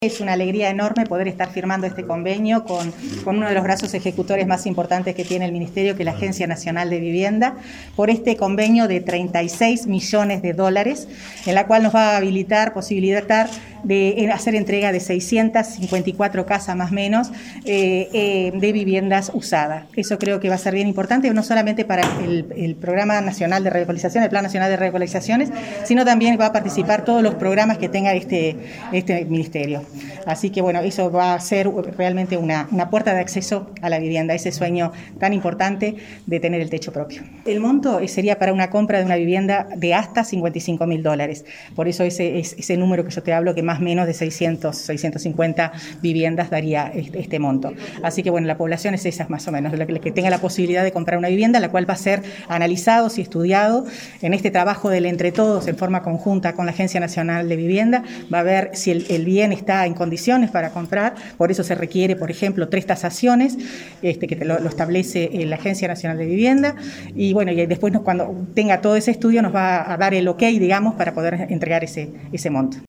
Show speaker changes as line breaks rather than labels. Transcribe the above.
Es una alegría enorme poder estar firmando este convenio con uno de los brazos ejecutores más importantes que tiene el Ministerio, que es la Agencia Nacional de Vivienda, por este convenio de 36 millones de dólares, en la cual nos va a posibilitar de hacer entrega de 654 casas más o menos de viviendas usadas. Eso creo que va a ser bien importante, no solamente para el Programa Nacional de Regularización, el Plan Nacional de Regularizaciones, sino también va a participar todos los programas que tenga este ministerio. Así que bueno, eso va a ser realmente una puerta de acceso a la vivienda, ese sueño tan importante de tener el techo propio. El monto sería para una compra de una vivienda de hasta $55.000. Por eso ese número que yo te hablo, que más o menos de 650 viviendas daría este monto. Así que bueno, la población es esa más o menos, la que tenga la posibilidad de comprar una vivienda, la cual va a ser analizado y estudiado en este trabajo del entre todos en forma conjunta con la Agencia Nacional de Vivienda. Va a ver si el bien está en condiciones para comprar, por eso se requiere, por ejemplo, 3 tasaciones que lo establece la Agencia Nacional de Vivienda, y bueno, y después cuando tenga todo ese estudio nos va a dar el ok, digamos, para poder entregar ese monto.